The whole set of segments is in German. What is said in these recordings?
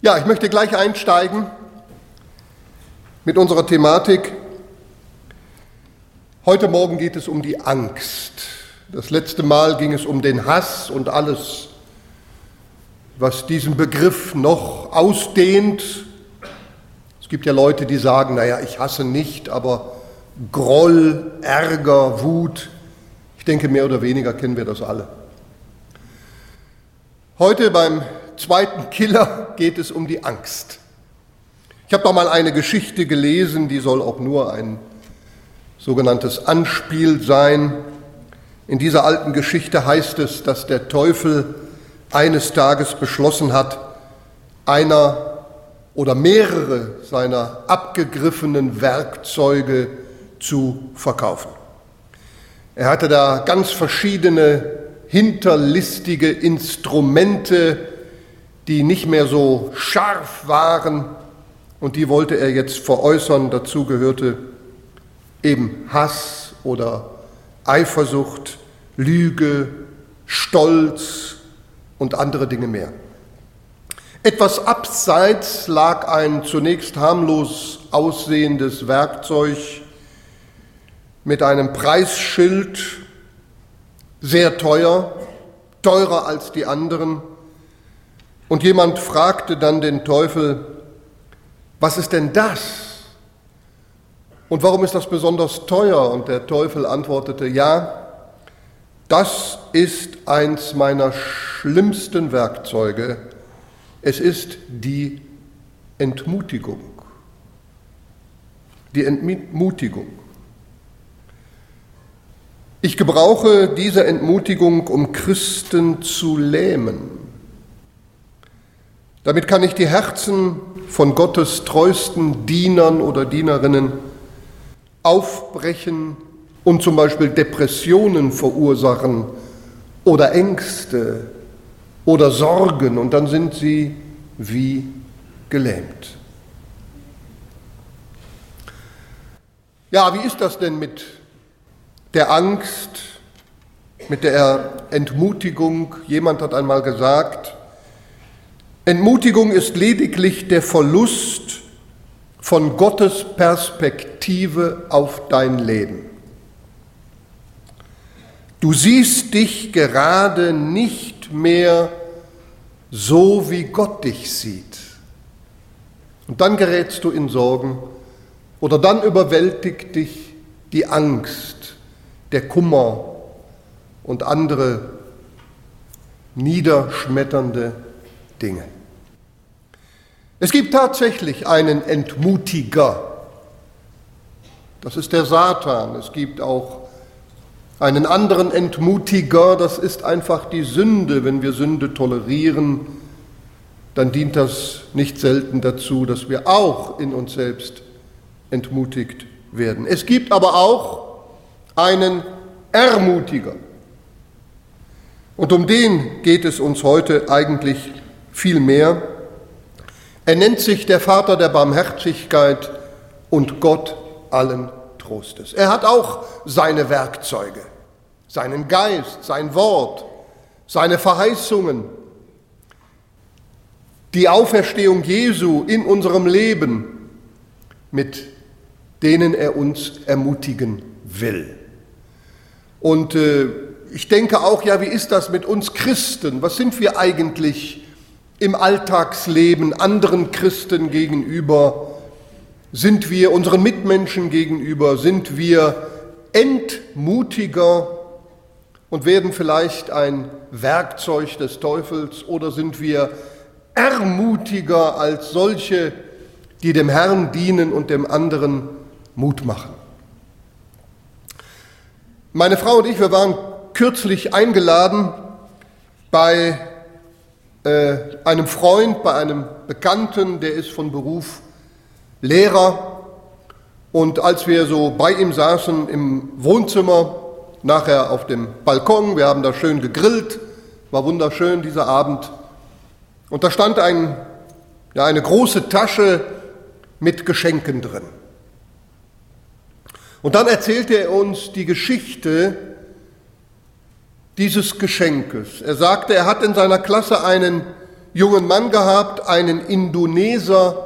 Ja, ich möchte gleich einsteigen mit unserer Thematik. Heute Morgen geht es um die Angst. Das letzte Mal ging es um den Hass und alles, was diesen Begriff noch ausdehnt. Es gibt ja Leute, die sagen, naja, ich hasse nicht, aber Groll, Ärger, Wut, ich denke, mehr oder weniger kennen wir das alle. Heute beim zweiten Killer geht es um die Angst. Ich habe da mal eine Geschichte gelesen, die soll auch nur ein sogenanntes Anspiel sein. In dieser alten Geschichte heißt es, dass der Teufel eines Tages beschlossen hat, einer oder mehrere seiner abgegriffenen Werkzeuge zu verkaufen. Er hatte da ganz verschiedene hinterlistige Instrumente, die nicht mehr so scharf waren, und die wollte er jetzt veräußern. Dazu gehörte eben Hass oder Eifersucht, Lüge, Stolz und andere Dinge mehr. Etwas abseits lag ein zunächst harmlos aussehendes Werkzeug mit einem Preisschild, sehr teuer, teurer als die anderen. Und jemand fragte dann den Teufel, was ist denn das? Und warum ist das besonders teuer? Und der Teufel antwortete, ja, das ist eins meiner schlimmsten Werkzeuge. Es ist die Entmutigung. Die Entmutigung. Ich gebrauche diese Entmutigung, um Christen zu lähmen. Damit kann ich die Herzen von Gottes treuesten Dienern oder Dienerinnen aufbrechen und zum Beispiel Depressionen verursachen oder Ängste oder Sorgen, und dann sind sie wie gelähmt. Ja, wie ist das denn mit der Angst, mit der Entmutigung? Jemand hat einmal gesagt, Entmutigung ist lediglich der Verlust von Gottes Perspektive auf dein Leben. Du siehst dich gerade nicht mehr so, wie Gott dich sieht. Und dann gerätst du in Sorgen oder dann überwältigt dich die Angst, der Kummer und andere niederschmetternde Dinge. Es gibt tatsächlich einen Entmutiger. Das ist der Satan. Es gibt auch einen anderen Entmutiger. Das ist einfach die Sünde. Wenn wir Sünde tolerieren, dann dient das nicht selten dazu, dass wir auch in uns selbst entmutigt werden. Es gibt aber auch einen Ermutiger. Und um den geht es uns heute eigentlich viel mehr. Er nennt sich der Vater der Barmherzigkeit und Gott allen Trostes. Er hat auch seine Werkzeuge, seinen Geist, sein Wort, seine Verheißungen, die Auferstehung Jesu in unserem Leben, mit denen er uns ermutigen will. Und ich denke auch, ja, wie ist das mit uns Christen? Was sind wir eigentlich im Alltagsleben anderen Christen gegenüber? Sind wir unseren Mitmenschen gegenüber? Sind wir entmutiger und werden vielleicht ein Werkzeug des Teufels? Oder sind wir ermutiger als solche, die dem Herrn dienen und dem anderen Mut machen? Meine Frau und ich, wir waren kürzlich eingeladen bei einem Freund, bei einem Bekannten, der ist von Beruf Lehrer. Und als wir so bei ihm saßen im Wohnzimmer, nachher auf dem Balkon, wir haben da schön gegrillt, war wunderschön dieser Abend. Und da stand eine große Tasche mit Geschenken drin. Und dann erzählte er uns die Geschichte dieses Geschenkes. Er sagte, er hat in seiner Klasse einen jungen Mann gehabt, einen Indonesier,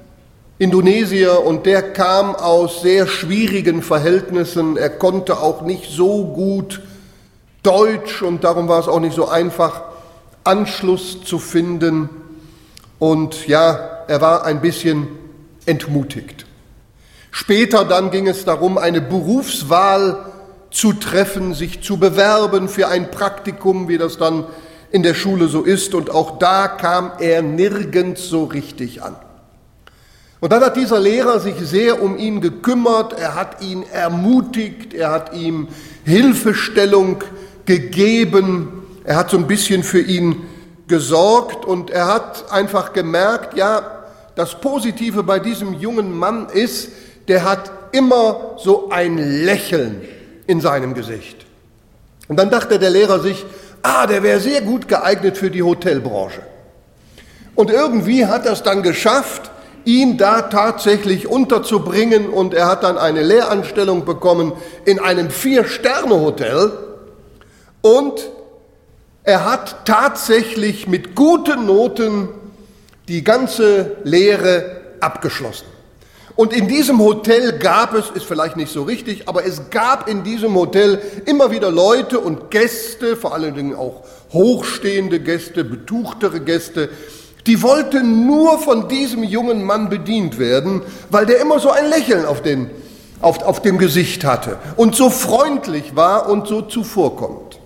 und der kam aus sehr schwierigen Verhältnissen. Er konnte auch nicht so gut Deutsch und darum war es auch nicht so einfach, Anschluss zu finden. Und ja, er war ein bisschen entmutigt. Später dann ging es darum, eine Berufswahl zu treffen, sich zu bewerben für ein Praktikum, wie das dann in der Schule so ist. Und auch da kam er nirgends so richtig an. Und dann hat dieser Lehrer sich sehr um ihn gekümmert, er hat ihn ermutigt, er hat ihm Hilfestellung gegeben, er hat so ein bisschen für ihn gesorgt und er hat einfach gemerkt, ja, das Positive bei diesem jungen Mann ist, der hat immer so ein Lächeln in seinem Gesicht. Und dann dachte der Lehrer sich, der wäre sehr gut geeignet für die Hotelbranche. Und irgendwie hat er es dann geschafft, ihn da tatsächlich unterzubringen und er hat dann eine Lehranstellung bekommen in einem 4-Sterne-Hotel und er hat tatsächlich mit guten Noten die ganze Lehre abgeschlossen. Und in diesem Hotel gab es, ist vielleicht nicht so richtig, aber es gab in diesem Hotel immer wieder Leute und Gäste, vor allen Dingen auch hochstehende Gäste, betuchtere Gäste, die wollten nur von diesem jungen Mann bedient werden, weil der immer so ein Lächeln auf dem Gesicht hatte und so freundlich war und so zuvorkommend.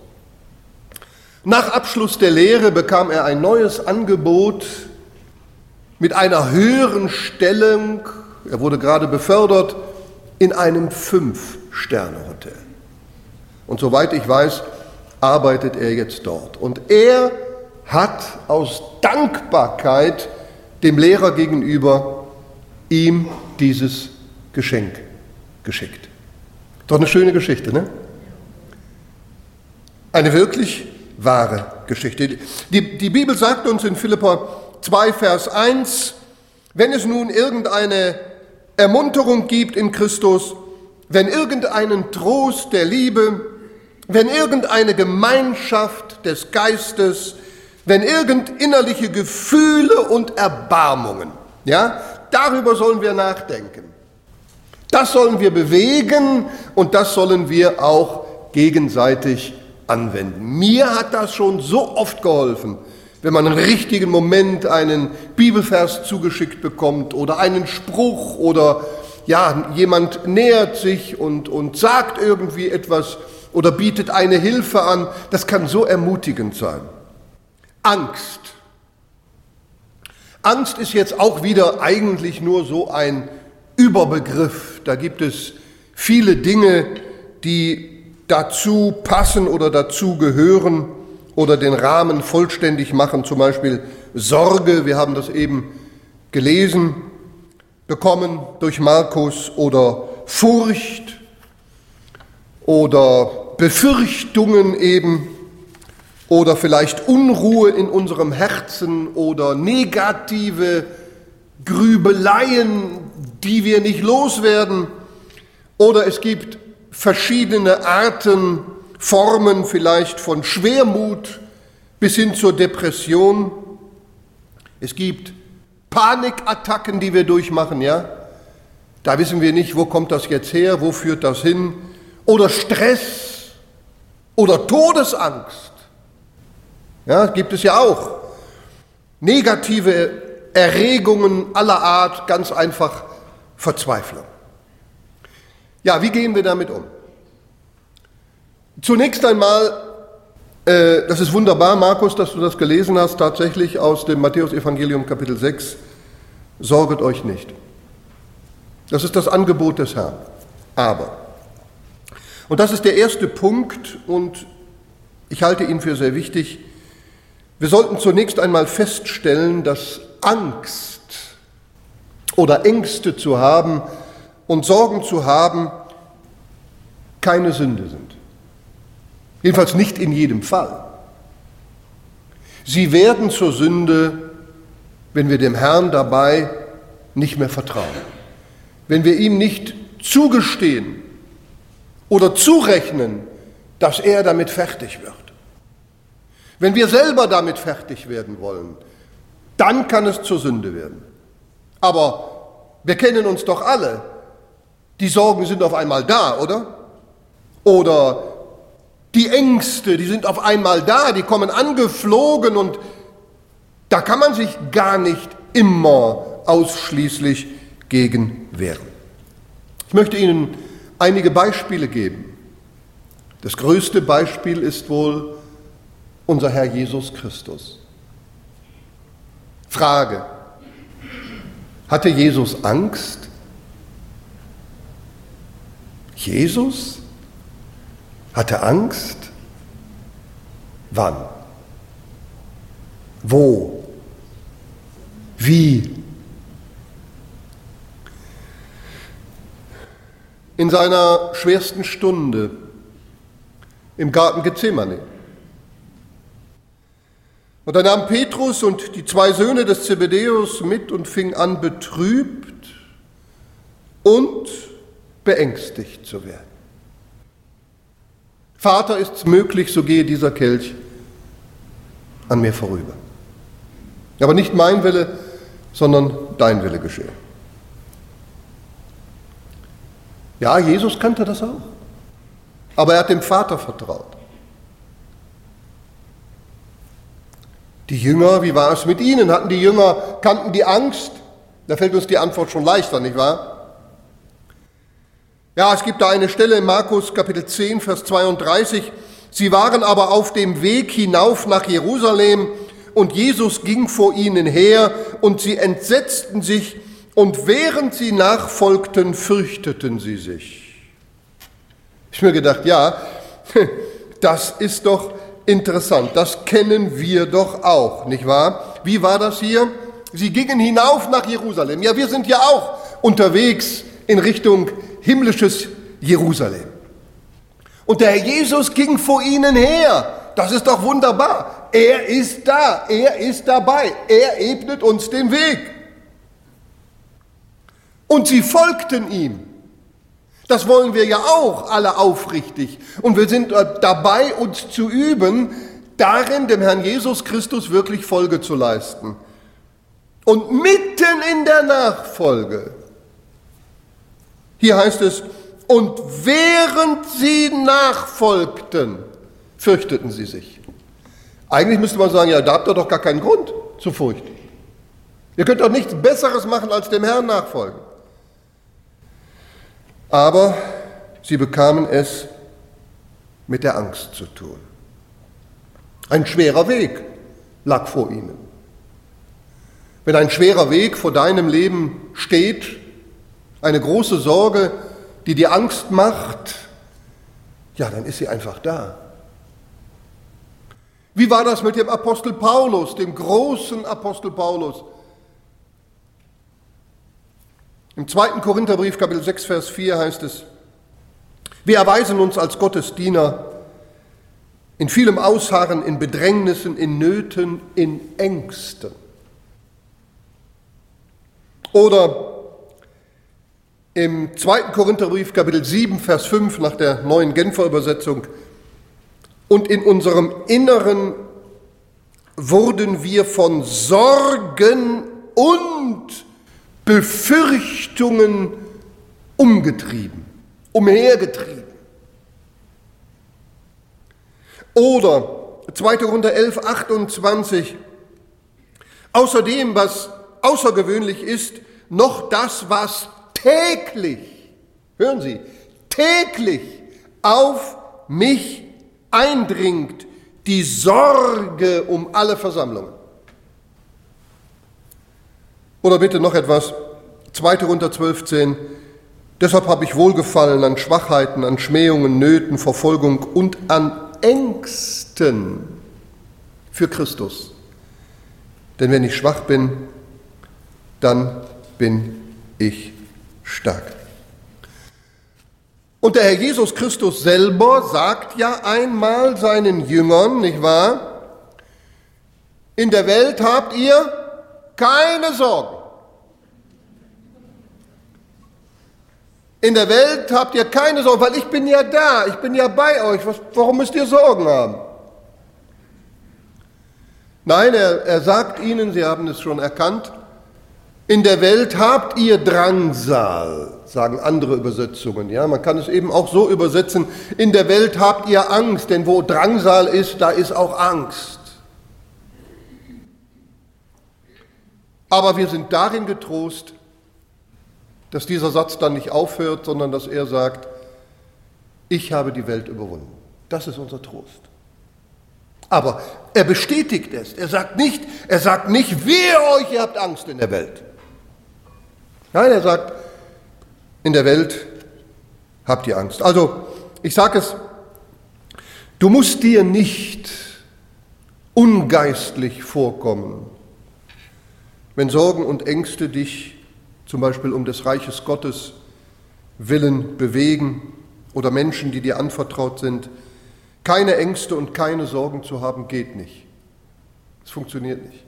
Nach Abschluss der Lehre bekam er ein neues Angebot mit einer höheren Stellung. Er wurde gerade befördert in einem 5-Sterne-Hotel. Und soweit ich weiß, arbeitet er jetzt dort. Und er hat aus Dankbarkeit dem Lehrer gegenüber ihm dieses Geschenk geschickt. Doch eine schöne Geschichte, ne? Eine wirklich wahre Geschichte. Die Bibel sagt uns in Philipper 2, Vers 1, wenn es nun irgendeine Ermunterung gibt in Christus, wenn irgendeinen Trost der Liebe, wenn irgendeine Gemeinschaft des Geistes, wenn irgend innerliche Gefühle und Erbarmungen, ja, darüber sollen wir nachdenken. Das sollen wir bewegen und das sollen wir auch gegenseitig anwenden. Mir hat das schon so oft geholfen, wenn man im richtigen Moment einen Bibelvers zugeschickt bekommt oder einen Spruch oder ja, jemand nähert sich und sagt irgendwie etwas oder bietet eine Hilfe an. Das kann so ermutigend sein. Angst. Angst ist jetzt auch wieder eigentlich nur so ein Überbegriff. Da gibt es viele Dinge, die dazu passen oder dazu gehören oder den Rahmen vollständig machen. Zum Beispiel Sorge, wir haben das eben gelesen, bekommen durch Markus, oder Furcht oder Befürchtungen eben, oder vielleicht Unruhe in unserem Herzen oder negative Grübeleien, die wir nicht loswerden. Oder es gibt verschiedene Arten, Formen vielleicht von Schwermut bis hin zur Depression. Es gibt Panikattacken, die wir durchmachen, ja. Da wissen wir nicht, wo kommt das jetzt her, wo führt das hin. Oder Stress oder Todesangst. Ja, gibt es ja auch. Negative Erregungen aller Art, ganz einfach Verzweiflung. Ja, wie gehen wir damit um? Zunächst einmal, das ist wunderbar, Markus, dass du das gelesen hast, tatsächlich aus dem Matthäus-Evangelium Kapitel 6, sorget euch nicht. Das ist das Angebot des Herrn. Aber, und das ist der erste Punkt und ich halte ihn für sehr wichtig, wir sollten zunächst einmal feststellen, dass Angst oder Ängste zu haben und Sorgen zu haben keine Sünde sind. Jedenfalls nicht in jedem Fall. Sie werden zur Sünde, wenn wir dem Herrn dabei nicht mehr vertrauen. Wenn wir ihm nicht zugestehen oder zurechnen, dass er damit fertig wird. Wenn wir selber damit fertig werden wollen dann kann es zur Sünde werden. Aber wir kennen uns doch alle. Die Sorgen sind auf einmal da, oder? Oder die Ängste, die sind auf einmal da, die kommen angeflogen und da kann man sich gar nicht immer ausschließlich gegen wehren. Ich möchte Ihnen einige Beispiele geben. Das größte Beispiel ist wohl unser Herr Jesus Christus. Frage: Hatte Jesus Angst? Jesus hatte Angst? Wann? Wo? Wie? In seiner schwersten Stunde im Garten Gethsemane. Und da nahm Petrus und die 2 Söhne des Zebedäus mit und fing an, betrübt und beängstigt zu werden. Vater, ist's möglich, so gehe dieser Kelch an mir vorüber. Aber nicht mein Wille, sondern dein Wille geschehe. Ja, Jesus kannte das auch. Aber er hat dem Vater vertraut. Die Jünger, wie war es mit ihnen? Hatten die Jünger, kannten die Angst? Da fällt uns die Antwort schon leichter, nicht wahr? Ja, es gibt da eine Stelle in Markus Kapitel 10, Vers 32. Sie waren aber auf dem Weg hinauf nach Jerusalem und Jesus ging vor ihnen her und sie entsetzten sich und während sie nachfolgten, fürchteten sie sich. Ich habe mir gedacht, ja, das ist doch interessant, das kennen wir doch auch, nicht wahr? Wie war das hier? Sie gingen hinauf nach Jerusalem. Ja, wir sind ja auch unterwegs in Richtung himmlisches Jerusalem. Und der Herr Jesus ging vor ihnen her. Das ist doch wunderbar. Er ist da, er ist dabei, er ebnet uns den Weg. Und sie folgten ihm. Das wollen wir ja auch alle aufrichtig. Und wir sind dabei, uns zu üben, darin dem Herrn Jesus Christus wirklich Folge zu leisten. Und mitten in der Nachfolge, hier heißt es, und während sie nachfolgten, fürchteten sie sich. Eigentlich müsste man sagen, ja, da habt ihr doch gar keinen Grund zu fürchten. Ihr könnt doch nichts Besseres machen, als dem Herrn nachfolgen. Aber sie bekamen es mit der Angst zu tun. Ein schwerer Weg lag vor ihnen. Wenn ein schwerer Weg vor deinem Leben steht, eine große Sorge, die dir Angst macht, ja, dann ist sie einfach da. Wie war das mit dem Apostel Paulus, dem großen Apostel Paulus? Im 2. Korintherbrief, Kapitel 6, Vers 4 heißt es, wir erweisen uns als Gottes Diener in vielem Ausharren, in Bedrängnissen, in Nöten, in Ängsten. Oder im 2. Korintherbrief, Kapitel 7, Vers 5 nach der neuen Genfer Übersetzung, und in unserem Inneren wurden wir von Sorgen und Befürchtungen umhergetrieben. Oder 2. Korinther 11, 28, außerdem, was außergewöhnlich ist, noch das, was täglich, hören Sie, täglich auf mich eindringt, die Sorge um alle Versammlungen. Oder bitte noch etwas, 2. Korinther 12,10, deshalb habe ich Wohlgefallen an Schwachheiten, an Schmähungen, Nöten, Verfolgung und an Ängsten für Christus. Denn wenn ich schwach bin, dann bin ich stark. Und der Herr Jesus Christus selber sagt ja einmal seinen Jüngern, nicht wahr? In der Welt habt ihr keine Sorgen. In der Welt habt ihr keine Sorgen, weil ich bin ja da, ich bin ja bei euch. Warum müsst ihr Sorgen haben? Nein, er sagt ihnen, Sie haben es schon erkannt, in der Welt habt ihr Drangsal, sagen andere Übersetzungen. Ja, man kann es eben auch so übersetzen, in der Welt habt ihr Angst, denn wo Drangsal ist, da ist auch Angst. Aber wir sind darin getrost, dass dieser Satz dann nicht aufhört, sondern dass er sagt, ich habe die Welt überwunden. Das ist unser Trost. Aber er bestätigt es. Er sagt nicht, wehe euch, ihr habt Angst in der Welt. Nein, er sagt, in der Welt habt ihr Angst. Also, ich sage es, du musst dir nicht ungeistlich vorkommen, wenn Sorgen und Ängste dich zum Beispiel um des Reiches Gottes willen bewegen oder Menschen, die dir anvertraut sind. Keine Ängste und keine Sorgen zu haben, geht nicht. Es funktioniert nicht.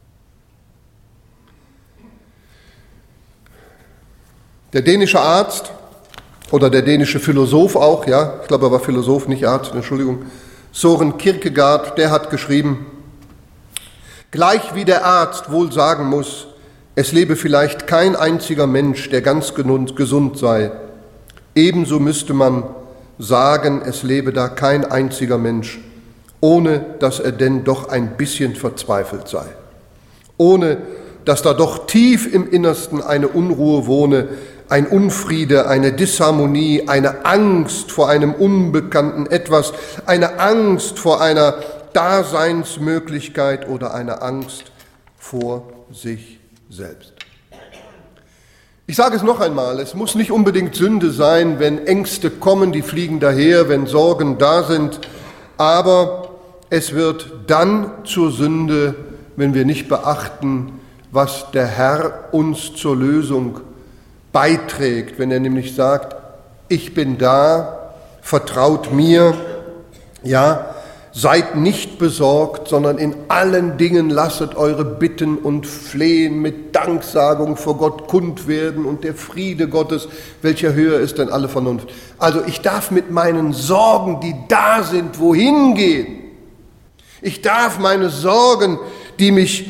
Der dänische Arzt oder der dänische Philosoph auch, ja, ich glaube, er war Philosoph, nicht Arzt, Entschuldigung, Søren Kierkegaard, der hat geschrieben, gleich wie der Arzt wohl sagen muss, es lebe vielleicht kein einziger Mensch, der ganz gesund sei, ebenso müsste man sagen, es lebe da kein einziger Mensch, ohne dass er denn doch ein bisschen verzweifelt sei, ohne dass da doch tief im Innersten eine Unruhe wohne, ein Unfriede, eine Disharmonie, eine Angst vor einem unbekannten Etwas, eine Angst vor einer Daseinsmöglichkeit oder eine Angst vor sich selbst. Ich sage es noch einmal, es muss nicht unbedingt Sünde sein, wenn Ängste kommen, die fliegen daher, wenn Sorgen da sind, aber es wird dann zur Sünde, wenn wir nicht beachten, was der Herr uns zur Lösung beiträgt, wenn er nämlich sagt, ich bin da, vertraut mir, ja, seid nicht besorgt, sondern in allen Dingen lasset eure Bitten und Flehen mit Danksagung vor Gott kund werden und der Friede Gottes, welcher höher ist denn alle Vernunft. Also ich darf mit meinen Sorgen, die da sind, wohin gehen? Ich darf meine Sorgen, die mich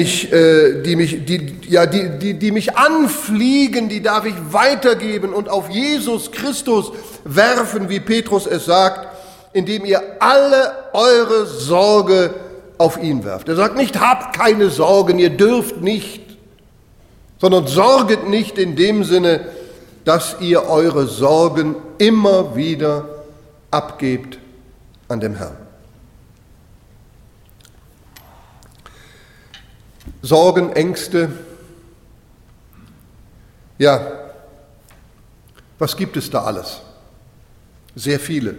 anfliegen, die darf ich weitergeben und auf Jesus Christus werfen, wie Petrus es sagt, indem ihr alle eure Sorge auf ihn werft. Er sagt nicht, habt keine Sorgen, ihr dürft nicht, sondern sorget nicht in dem Sinne, dass ihr eure Sorgen immer wieder abgebt an dem Herrn. Sorgen, Ängste, ja, was gibt es da alles? Sehr viele.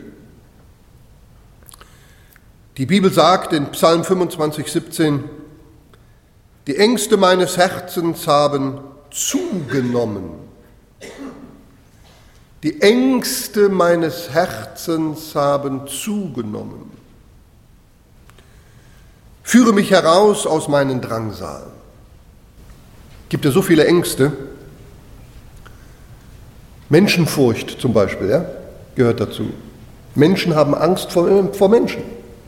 Die Bibel sagt in Psalm 25, 17, die Ängste meines Herzens haben zugenommen. Die Ängste meines Herzens haben zugenommen. Führe mich heraus aus meinen Drangsalen. Gibt ja so viele Ängste. Menschenfurcht zum Beispiel, ja, gehört dazu. Menschen haben Angst vor Menschen.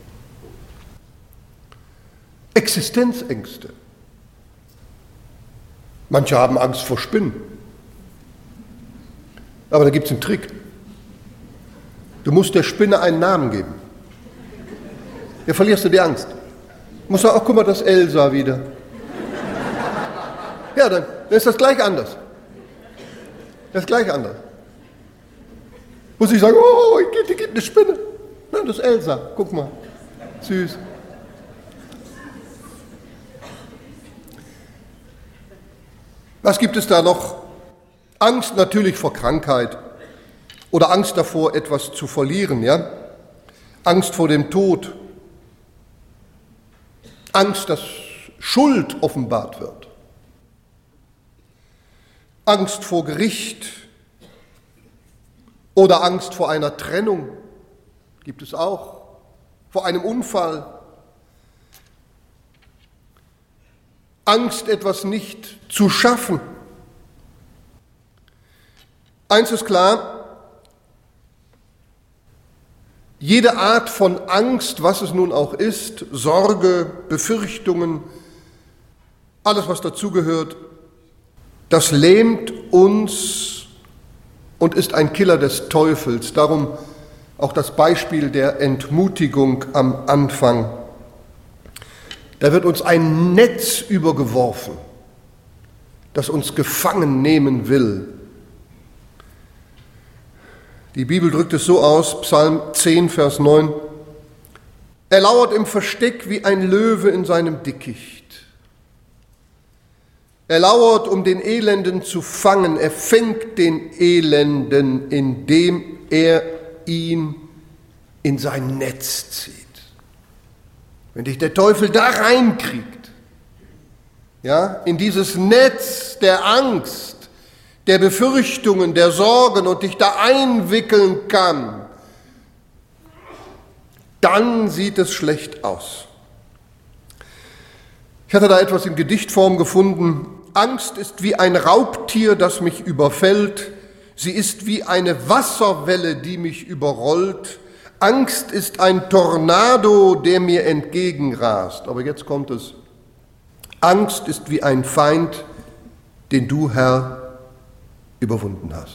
Existenzängste. Manche haben Angst vor Spinnen. Aber da gibt es einen Trick. Du musst der Spinne einen Namen geben. Ja, verlierst du die Angst. Du musst sagen, ach guck mal, das Elsa wieder. Ja, dann ist das gleich anders. Das ist gleich anders. Muss ich sagen, oh, hier gibt eine Spinne. Nein, das ist Elsa, guck mal. Süß. Was gibt es da noch? Angst natürlich vor Krankheit oder Angst davor, etwas zu verlieren, ja? Angst vor dem Tod. Angst, dass Schuld offenbart wird. Angst vor Gericht oder Angst vor einer Trennung gibt es auch, vor einem Unfall. Angst, etwas nicht zu schaffen. Eins ist klar, Jede Art von Angst, was es nun auch ist, Sorge, Befürchtungen, alles, was dazugehört, das lähmt uns und ist ein Killer des Teufels. Darum auch das Beispiel der Entmutigung am Anfang. Da wird uns ein Netz übergeworfen, das uns gefangen nehmen will. Die Bibel drückt es so aus, Psalm 10, Vers 9. Er lauert im Versteck wie ein Löwe in seinem Dickicht. Er lauert, um den Elenden zu fangen. Er fängt den Elenden, indem er ihn in sein Netz zieht. Wenn dich der Teufel da reinkriegt, ja, in dieses Netz der Angst, der Befürchtungen, der Sorgen und dich da einwickeln kann, dann sieht es schlecht aus. Ich hatte da etwas in Gedichtform gefunden. Angst ist wie ein Raubtier, das mich überfällt. Sie ist wie eine Wasserwelle, die mich überrollt. Angst ist ein Tornado, der mir entgegenrast. Aber jetzt kommt es. Angst ist wie ein Feind, den du, Herr, überwunden hast.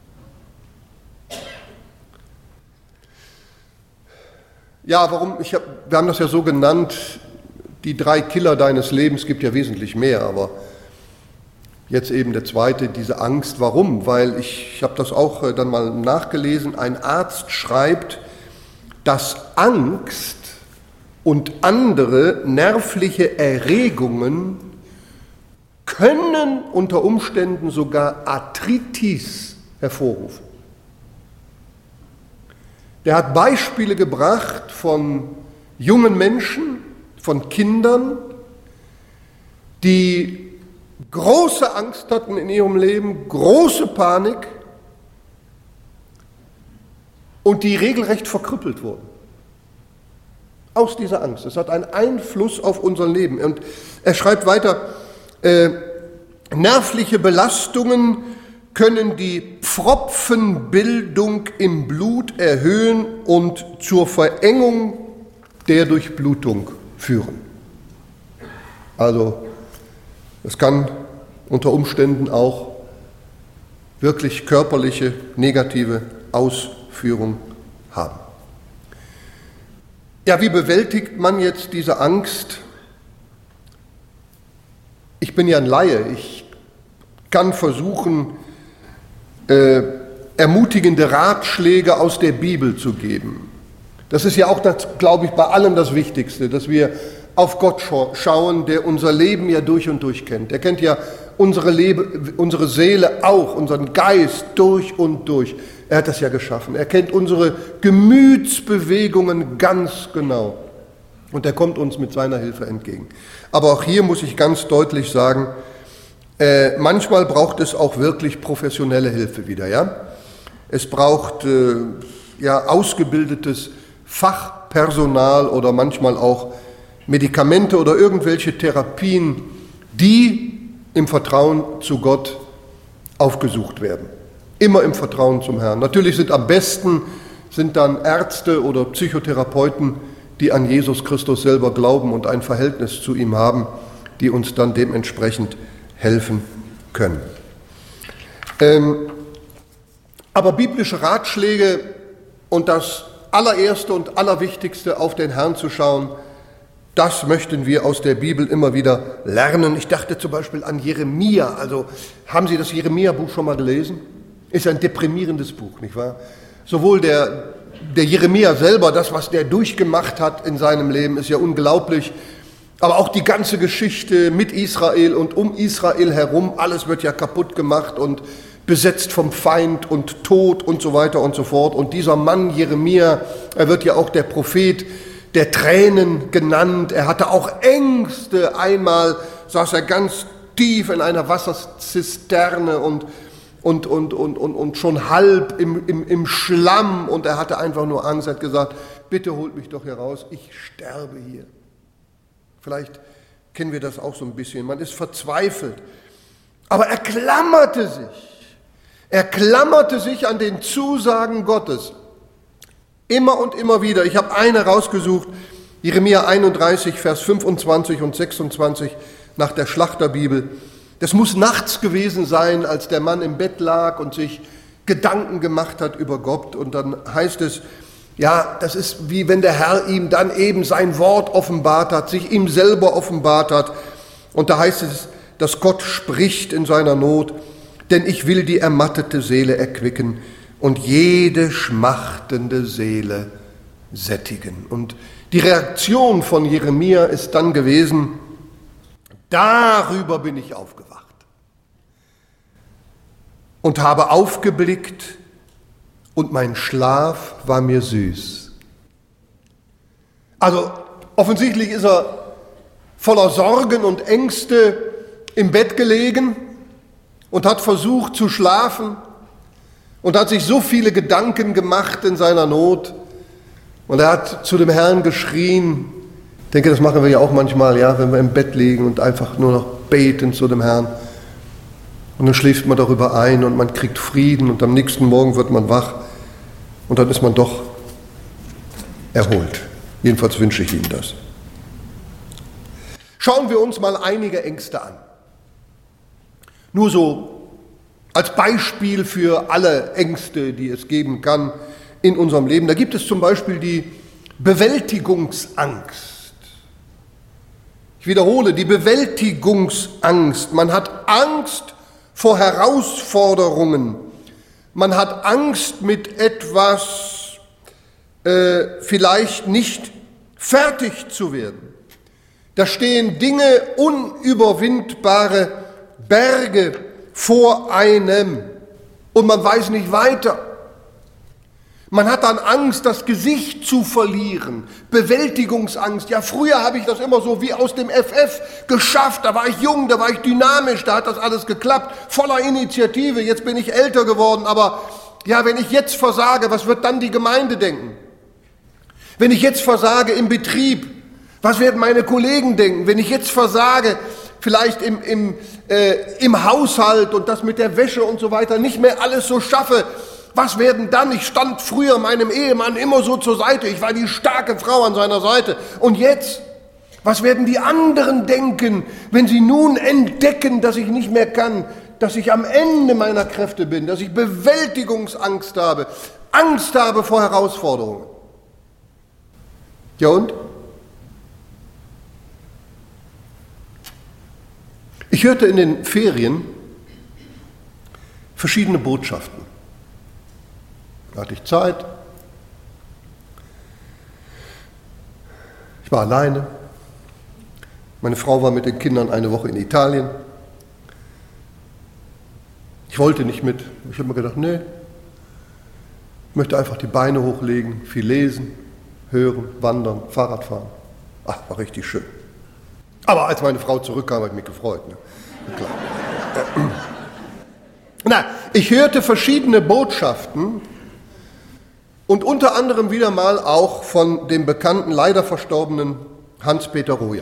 Ja, warum? Wir haben das ja so genannt, die 3 Killer deines Lebens, gibt ja wesentlich mehr, aber jetzt eben der zweite, diese Angst. Warum? Weil ich habe das auch dann mal nachgelesen, ein Arzt schreibt, dass Angst und andere nervliche Erregungen können unter Umständen sogar Arthritis hervorrufen. Der hat Beispiele gebracht von jungen Menschen, von Kindern, die große Angst hatten in ihrem Leben, große Panik und die regelrecht verkrüppelt wurden. Aus dieser Angst. Es hat einen Einfluss auf unser Leben. Und er schreibt weiter, nervliche Belastungen können die Pfropfenbildung im Blut erhöhen und zur Verengung der Durchblutung führen. Also es kann unter Umständen auch wirklich körperliche negative Ausführung haben. Ja, wie bewältigt man jetzt diese Angst? Ich bin ja ein Laie, ich kann versuchen, ermutigende Ratschläge aus der Bibel zu geben. Das ist ja auch, glaube ich, bei allem das Wichtigste, dass wir auf Gott schauen, der unser Leben ja durch und durch kennt. Er kennt ja unsere Seele auch, unseren Geist durch und durch. Er hat das ja geschaffen. Er kennt unsere Gemütsbewegungen ganz genau. Und er kommt uns mit seiner Hilfe entgegen. Aber auch hier muss ich ganz deutlich sagen, manchmal braucht es auch wirklich professionelle Hilfe wieder. Ja? Es braucht ausgebildetes Fachpersonal oder manchmal auch Medikamente oder irgendwelche Therapien, die im Vertrauen zu Gott aufgesucht werden. Immer im Vertrauen zum Herrn. Natürlich sind am besten dann Ärzte oder Psychotherapeuten, die an Jesus Christus selber glauben und ein Verhältnis zu ihm haben, die uns dann dementsprechend helfen können. Aber biblische Ratschläge und das allererste und allerwichtigste, auf den Herrn zu schauen, das möchten wir aus der Bibel immer wieder lernen. Ich dachte zum Beispiel an Jeremia. Also haben Sie das Jeremia-Buch schon mal gelesen? Ist ein deprimierendes Buch, nicht wahr? Sowohl der Jeremia selber, das, was der durchgemacht hat in seinem Leben, ist ja unglaublich. Aber auch die ganze Geschichte mit Israel und um Israel herum, alles wird ja kaputt gemacht und besetzt vom Feind und Tod und so weiter und so fort. Und dieser Mann Jeremia, er wird ja auch der Prophet der Tränen genannt. Er hatte auch Ängste. Einmal saß er ganz tief in einer Wasserzisterne und schon halb im Schlamm. Und er hatte einfach nur Angst. Er hat gesagt, bitte holt mich doch hier raus, ich sterbe hier. Vielleicht kennen wir das auch so ein bisschen. Man ist verzweifelt. Aber er klammerte sich an den Zusagen Gottes. Immer und immer wieder. Ich habe eine rausgesucht, Jeremia 31, Vers 25 und 26 nach der Schlachterbibel. Das muss nachts gewesen sein, als der Mann im Bett lag und sich Gedanken gemacht hat über Gott. Und dann heißt es, ja, das ist wie wenn der Herr ihm dann eben sein Wort offenbart hat, sich ihm selber offenbart hat. Und da heißt es, dass Gott spricht in seiner Not, denn ich will die ermattete Seele erquicken und jede schmachtende Seele sättigen. Und die Reaktion von Jeremia ist dann gewesen, darüber bin ich aufgewacht und habe aufgeblickt und mein Schlaf war mir süß. Also offensichtlich ist er voller Sorgen und Ängste im Bett gelegen und hat versucht zu schlafen und hat sich so viele Gedanken gemacht in seiner Not. Und er hat zu dem Herrn geschrien. Ich denke, das machen wir ja auch manchmal, ja, wenn wir im Bett liegen und einfach nur noch beten zu dem Herrn. Und dann schläft man darüber ein und man kriegt Frieden und am nächsten Morgen wird man wach und dann ist man doch erholt. Jedenfalls wünsche ich Ihnen das. Schauen wir uns mal einige Ängste an. Nur so als Beispiel für alle Ängste, die es geben kann in unserem Leben. Da gibt es zum Beispiel die Bewältigungsangst. Ich wiederhole, die Bewältigungsangst. Man hat Angst vor Herausforderungen. Man hat Angst, mit etwas vielleicht nicht fertig zu werden. Da stehen Dinge, unüberwindbare Berge vor einem und man weiß nicht weiter. Man hat dann Angst, das Gesicht zu verlieren, Bewältigungsangst. Ja, früher habe ich das immer so wie aus dem FF geschafft, da war ich jung, da war ich dynamisch, da hat das alles geklappt, voller Initiative, jetzt bin ich älter geworden, aber ja, wenn ich jetzt versage, was wird dann die Gemeinde denken? Wenn ich jetzt versage im Betrieb, was werden meine Kollegen denken? Wenn ich jetzt versage, vielleicht im Haushalt und das mit der Wäsche und so weiter, nicht mehr alles so schaffe, was werden dann? Ich stand früher meinem Ehemann immer so zur Seite. Ich war die starke Frau an seiner Seite. Und jetzt? Was werden die anderen denken, wenn sie nun entdecken, dass ich nicht mehr kann, dass ich am Ende meiner Kräfte bin, dass ich Bewältigungsangst habe, Angst habe vor Herausforderungen? Ja und? Ich hörte in den Ferien verschiedene Botschaften. Da hatte ich Zeit. Ich war alleine. Meine Frau war mit den Kindern eine Woche in Italien. Ich wollte nicht mit. Ich habe mir gedacht, nee, ich möchte einfach die Beine hochlegen, viel lesen, hören, wandern, Fahrrad fahren. Ach, war richtig schön. Aber als meine Frau zurückkam, habe ich mich gefreut. Ne? Klar. Na, ich hörte verschiedene Botschaften und unter anderem wieder mal auch von dem bekannten, leider verstorbenen Hans-Peter Roja.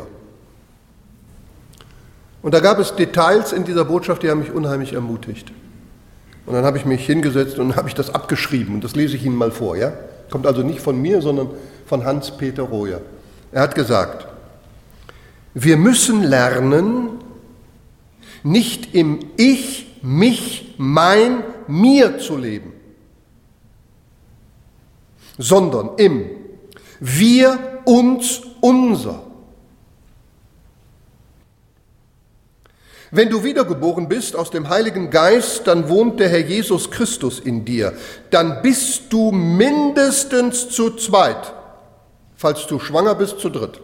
Und da gab es Details in dieser Botschaft, die haben mich unheimlich ermutigt. Und dann habe ich mich hingesetzt und habe ich das abgeschrieben und das lese ich Ihnen mal vor. Ja? Kommt also nicht von mir, sondern von Hans-Peter Roja. Er hat gesagt, wir müssen lernen, nicht im Ich, mich, mein, mir zu leben, sondern im Wir, uns, unser. Wenn du wiedergeboren bist aus dem Heiligen Geist, dann wohnt der Herr Jesus Christus in dir. Dann bist du mindestens zu zweit, falls du schwanger bist, zu dritt.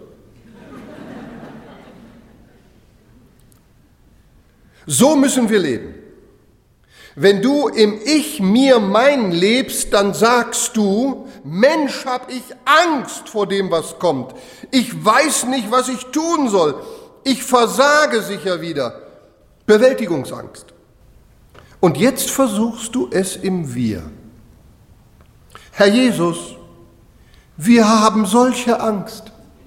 So müssen wir leben. Wenn du im Ich, mir, mein lebst, dann sagst du, Mensch, hab ich Angst vor dem, was kommt. Ich weiß nicht, was ich tun soll. Ich versage sicher wieder. Bewältigungsangst. Und jetzt versuchst du es im Wir. Herr Jesus, wir haben solche Angst.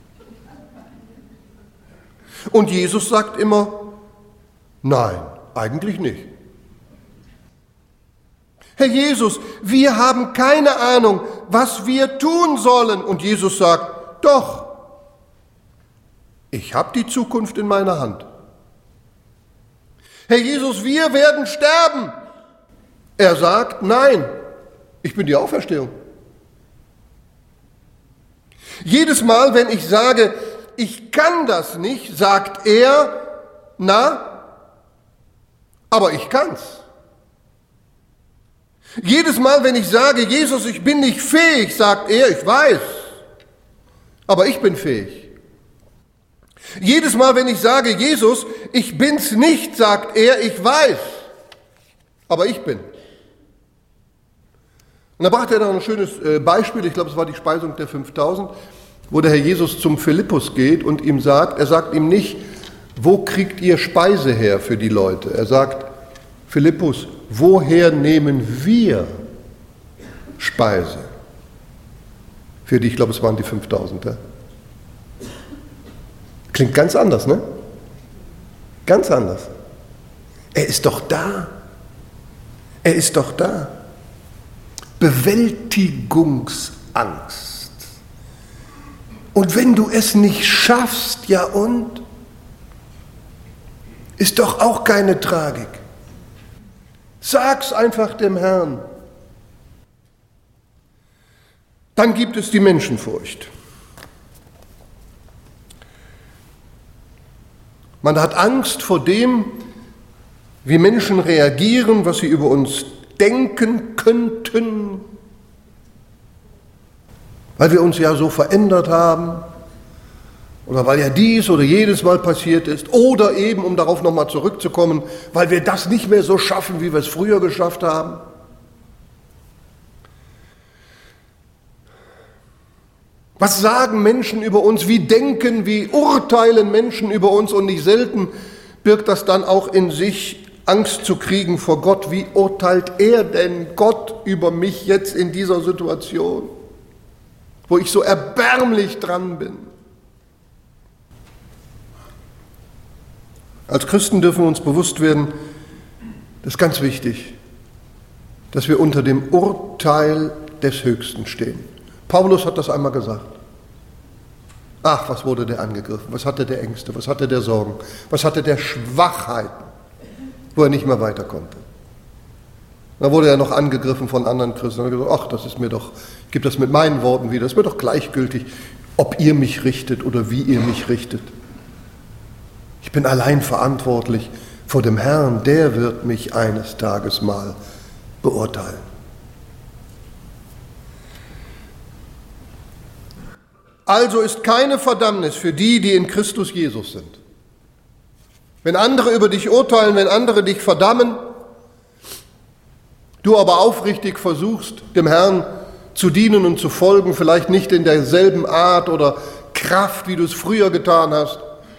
Und Jesus sagt immer, nein, eigentlich nicht. Herr Jesus, wir haben keine Ahnung, was wir tun sollen. Und Jesus sagt, doch, ich habe die Zukunft in meiner Hand. Herr Jesus, wir werden sterben. Er sagt, nein, ich bin die Auferstehung. Jedes Mal, wenn ich sage, ich kann das nicht, sagt er, na, aber ich kann's. Jedes Mal, wenn ich sage, Jesus, ich bin nicht fähig, sagt er, ich weiß, aber ich bin fähig. Jedes Mal, wenn ich sage, Jesus, ich bin's nicht, sagt er, ich weiß, aber ich bin. Und da brachte er noch ein schönes Beispiel, ich glaube, es war die Speisung der 5000, wo der Herr Jesus zum Philippus geht und ihm sagt, er sagt ihm nicht, wo kriegt ihr Speise her für die Leute? Er sagt, Philippus, woher nehmen wir Speise? Für die, ich glaube, es waren die 5000. Ja? Klingt ganz anders, ne? Ganz anders. Er ist doch da. Er ist doch da. Bewältigungsangst. Und wenn du es nicht schaffst, ja und? Ist doch auch keine Tragik. Sag's einfach dem Herrn. Dann gibt es die Menschenfurcht. Man hat Angst vor dem, wie Menschen reagieren, was sie über uns denken könnten, weil wir uns ja so verändert haben oder weil ja dies oder jedes Mal passiert ist oder eben, um darauf nochmal zurückzukommen, weil wir das nicht mehr so schaffen, wie wir es früher geschafft haben. Was sagen Menschen über uns? Wie denken, wie urteilen Menschen über uns? Und nicht selten birgt das dann auch in sich, Angst zu kriegen vor Gott. Wie urteilt er denn Gott über mich jetzt in dieser Situation, wo ich so erbärmlich dran bin? Als Christen dürfen wir uns bewusst werden, das ist ganz wichtig, dass wir unter dem Urteil des Höchsten stehen. Paulus hat das einmal gesagt. Ach, was wurde der angegriffen? Was hatte der Ängste? Was hatte der Sorgen? Was hatte der Schwachheiten, wo er nicht mehr weiter konnte? Da wurde er noch angegriffen von anderen Christen. Und er hat gesagt, ach, das ist mir doch, ich gebe das mit meinen Worten wieder, das ist mir doch gleichgültig, ob ihr mich richtet oder wie ihr mich richtet. Ich bin allein verantwortlich vor dem Herrn, der wird mich eines Tages mal beurteilen. Also ist keine Verdammnis für die, die in Christus Jesus sind. Wenn andere über dich urteilen, wenn andere dich verdammen, du aber aufrichtig versuchst, dem Herrn zu dienen und zu folgen, vielleicht nicht in derselben Art oder Kraft, wie du es früher getan hast,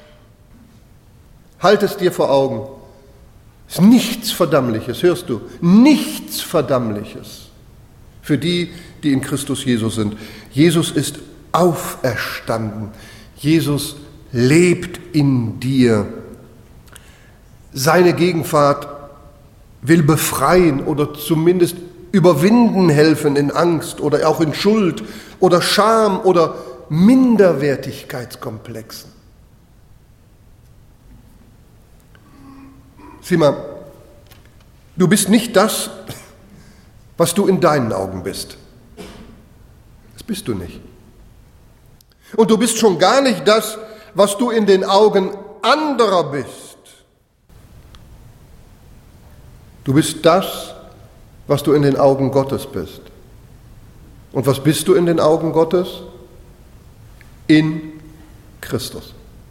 halt es dir vor Augen. Es ist nichts Verdammliches, hörst du? Nichts Verdammliches für die, die in Christus Jesus sind. Jesus ist auferstanden. Jesus lebt in dir. Seine Gegenwart will befreien oder zumindest überwinden helfen in Angst oder auch in Schuld oder Scham oder Minderwertigkeitskomplexen. Sieh mal, du bist nicht das, was du in deinen Augen bist. Das bist du nicht. Und du bist schon gar nicht das, was du in den Augen anderer bist. Du bist das, was du in den Augen Gottes bist. Und was bist du in den Augen Gottes? In Christus.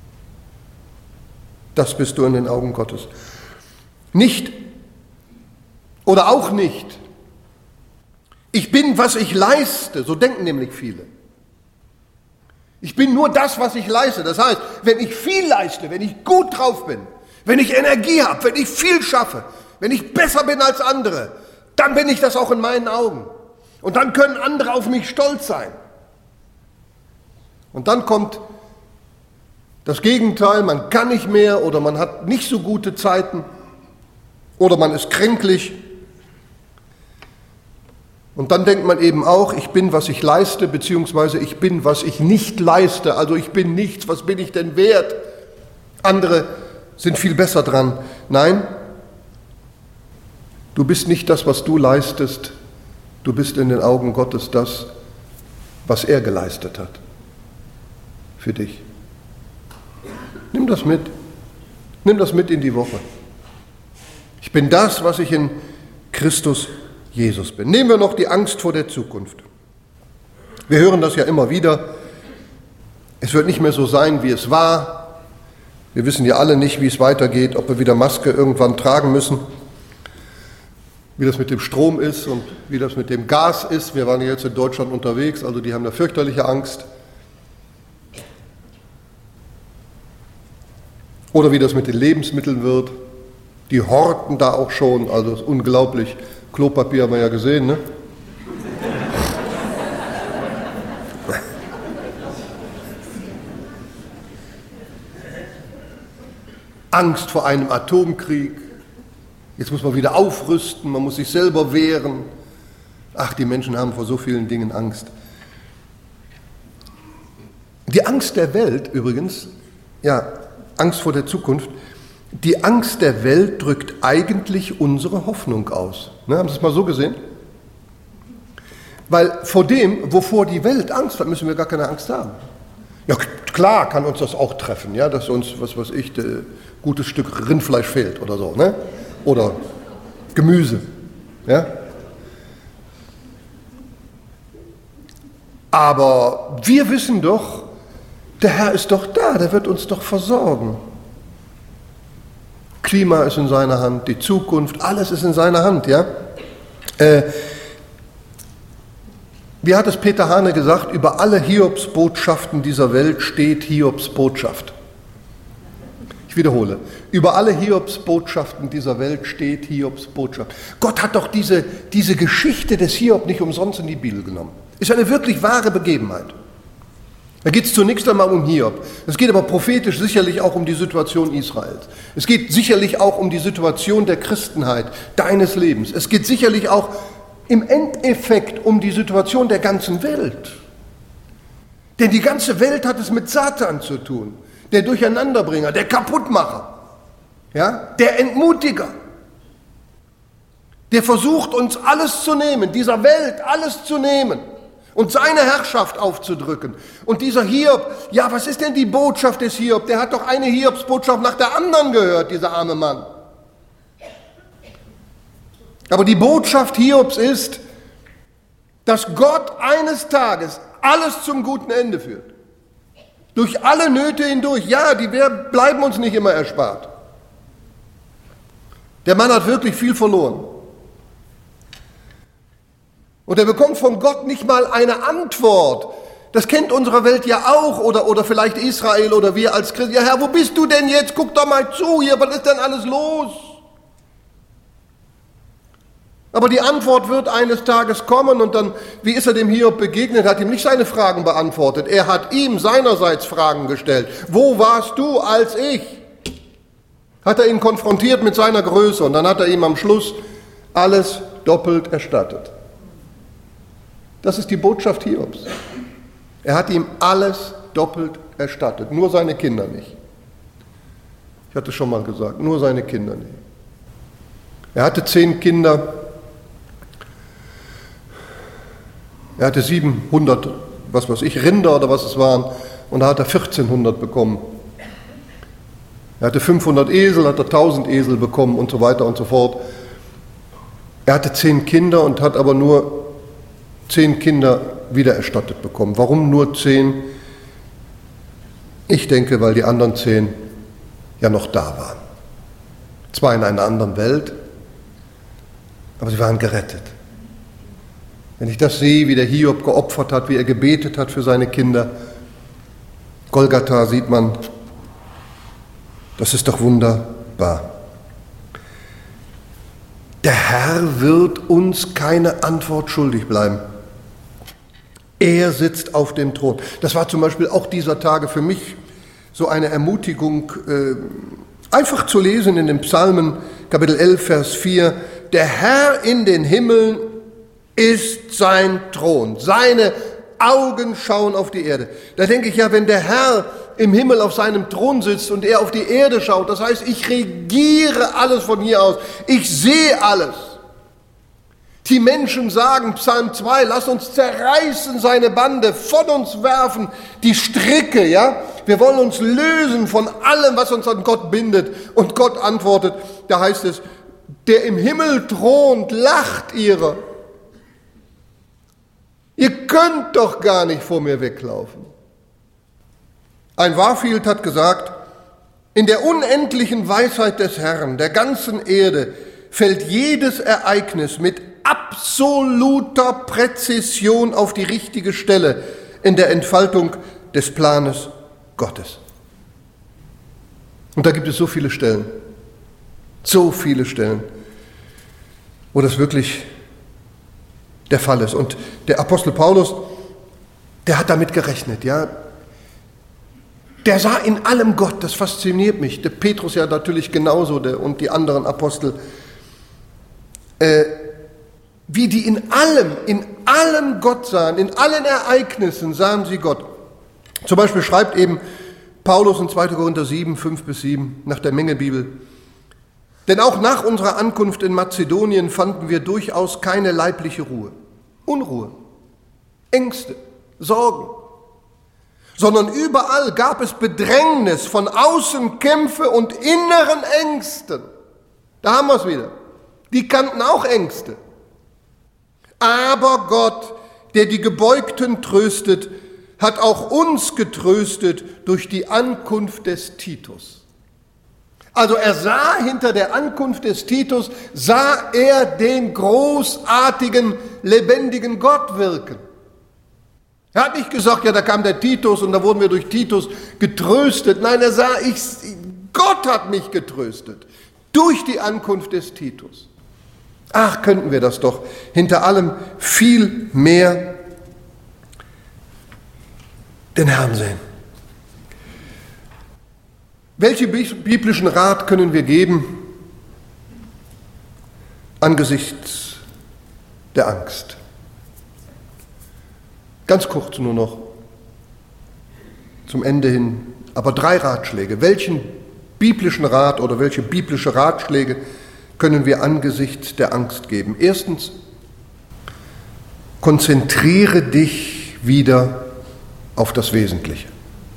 Das bist du in den Augen Gottes. Nicht oder auch nicht, ich bin, was ich leiste, so denken nämlich viele. Ich bin nur das, was ich leiste. Das heißt, wenn ich viel leiste, wenn ich gut drauf bin, wenn ich Energie habe, wenn ich viel schaffe, wenn ich besser bin als andere, dann bin ich das auch in meinen Augen. Und dann können andere auf mich stolz sein. Und dann kommt das Gegenteil, man kann nicht mehr oder man hat nicht so gute Zeiten oder man ist kränklich. Und dann denkt man eben auch, ich bin, was ich leiste, beziehungsweise ich bin, was ich nicht leiste. Also ich bin nichts, was bin ich denn wert? Andere sind viel besser dran. Nein, du bist nicht das, was du leistest. Du bist in den Augen Gottes das, was er geleistet hat. Für dich. Nimm das mit. Nimm das mit in die Woche. Ich bin das, was ich in Christus Jesus bin. Nehmen wir noch die Angst vor der Zukunft. Wir hören das ja immer wieder. Es wird nicht mehr so sein, wie es war. Wir wissen ja alle nicht, wie es weitergeht, ob wir wieder Maske irgendwann tragen müssen, wie das mit dem Strom ist und wie das mit dem Gas ist. Wir waren ja jetzt in Deutschland unterwegs, also die haben da fürchterliche Angst. Oder wie das mit den Lebensmitteln wird. Die horten da auch schon, also das ist unglaublich. Klopapier haben wir ja gesehen, ne? Angst vor einem Atomkrieg. Jetzt muss man wieder aufrüsten, man muss sich selber wehren. Ach, die Menschen haben vor so vielen Dingen Angst. Die Angst der Welt übrigens, ja, Angst vor der Zukunft, die Angst der Welt drückt eigentlich unsere Hoffnung aus. Ne, haben Sie es mal so gesehen? Weil vor dem, wovor die Welt Angst hat, müssen wir gar keine Angst haben. Ja, klar kann uns das auch treffen, ja, dass uns, was weiß ich, ein gutes Stück Rindfleisch fehlt oder so, ne? Oder Gemüse, ja? Aber wir wissen doch, der Herr ist doch da, der wird uns doch versorgen. Klima ist in seiner Hand, die Zukunft, alles ist in seiner Hand, ja. Wie hat es Peter Hane gesagt, über alle Hiobsbotschaften dieser Welt steht Hiobs Botschaft. Ich wiederhole, über alle Hiobsbotschaften dieser Welt steht Hiobs Botschaft. Gott hat doch diese Geschichte des Hiob nicht umsonst in die Bibel genommen. Ist eine wirklich wahre Begebenheit. Da geht es zunächst einmal um Hiob. Es geht aber prophetisch sicherlich auch um die Situation Israels. Es geht sicherlich auch um die Situation der Christenheit, deines Lebens. Es geht sicherlich auch im Endeffekt um die Situation der ganzen Welt. Denn die ganze Welt hat es mit Satan zu tun. Der Durcheinanderbringer, der Kaputtmacher, ja? Der Entmutiger. Der versucht, uns alles zu nehmen, dieser Welt alles zu nehmen. Und seine Herrschaft aufzudrücken. Und dieser Hiob, ja, was ist denn die Botschaft des Hiob? Der hat doch eine Hiobsbotschaft nach der anderen gehört, dieser arme Mann. Aber die Botschaft Hiobs ist, dass Gott eines Tages alles zum guten Ende führt. Durch alle Nöte hindurch. Ja, die bleiben uns nicht immer erspart. Der Mann hat wirklich viel verloren. Und er bekommt von Gott nicht mal eine Antwort. Das kennt unsere Welt ja auch, oder vielleicht Israel oder wir als Christen. Ja, Herr, wo bist du denn jetzt? Guck doch mal zu hier, was ist denn alles los? Aber die Antwort wird eines Tages kommen und dann, wie ist er dem Hiob begegnet, hat ihm nicht seine Fragen beantwortet. Er hat ihm seinerseits Fragen gestellt. Wo warst du als ich? Hat er ihn konfrontiert mit seiner Größe und dann hat er ihm am Schluss alles doppelt erstattet. Das ist die Botschaft Hiobs. Er hat ihm alles doppelt erstattet, nur seine Kinder nicht. Ich hatte schon mal gesagt, nur seine Kinder nicht. Er hatte 10 Kinder, er hatte 700, was weiß ich, Rinder oder was es waren, und da hat er 1400 bekommen. Er hatte 500 Esel, hat er 1000 Esel bekommen und so weiter und so fort. Er hatte 10 Kinder und hat aber nur 10 Kinder wiedererstattet bekommen. Warum nur 10? Ich denke, weil die anderen 10 ja noch da waren. Zwar in einer anderen Welt, aber sie waren gerettet. Wenn ich das sehe, wie der Hiob geopfert hat, wie er gebetet hat für seine Kinder, Golgatha sieht man, das ist doch wunderbar. Der Herr wird uns keine Antwort schuldig bleiben. Er sitzt auf dem Thron. Das war zum Beispiel auch dieser Tage für mich so eine Ermutigung, einfach zu lesen in den Psalmen, Kapitel 11, Vers 4. Der Herr in den Himmeln ist sein Thron. Seine Augen schauen auf die Erde. Da denke ich ja, wenn der Herr im Himmel auf seinem Thron sitzt und er auf die Erde schaut, das heißt, ich regiere alles von hier aus. Ich sehe alles. Die Menschen sagen, Psalm 2, lass uns zerreißen seine Bande, von uns werfen die Stricke, ja? Wir wollen uns lösen von allem, was uns an Gott bindet. Und Gott antwortet, da heißt es, der im Himmel thront, lacht ihrer. Ihr könnt doch gar nicht vor mir weglaufen. Ein Warfield hat gesagt, in der unendlichen Weisheit des Herrn, der ganzen Erde, fällt jedes Ereignis mit absoluter Präzision auf die richtige Stelle in der Entfaltung des Planes Gottes. Und da gibt es so viele Stellen, wo das wirklich der Fall ist. Und der Apostel Paulus, der hat damit gerechnet, ja. Der sah in allem Gott, das fasziniert mich. Der Petrus ja natürlich genauso und die anderen Apostel. Wie die in allem Gott sahen, in allen Ereignissen sahen sie Gott. Zum Beispiel schreibt eben Paulus in 2. Korinther 7, 5-7 nach der Mengebibel, denn auch nach unserer Ankunft in Mazedonien fanden wir durchaus keine leibliche Ruhe, Unruhe, Ängste, Sorgen, sondern überall gab es Bedrängnis, von außen Kämpfe und inneren Ängsten. Da haben wir es wieder. Die kannten auch Ängste. Aber Gott, der die Gebeugten tröstet, hat auch uns getröstet durch die Ankunft des Titus. Also er sah hinter der Ankunft des Titus, sah er den großartigen, lebendigen Gott wirken. Er hat nicht gesagt, ja, da kam der Titus und da wurden wir durch Titus getröstet. Nein, er sah, Gott hat mich getröstet durch die Ankunft des Titus. Ach, könnten wir das doch hinter allem viel mehr den Herrn sehen. Welchen biblischen Rat können wir geben angesichts der Angst? Ganz kurz nur noch zum Ende hin, aber 3 Ratschläge. Welchen biblischen Rat oder welche biblische Ratschläge können wir angesichts der Angst geben? Erstens, konzentriere dich wieder auf das Wesentliche.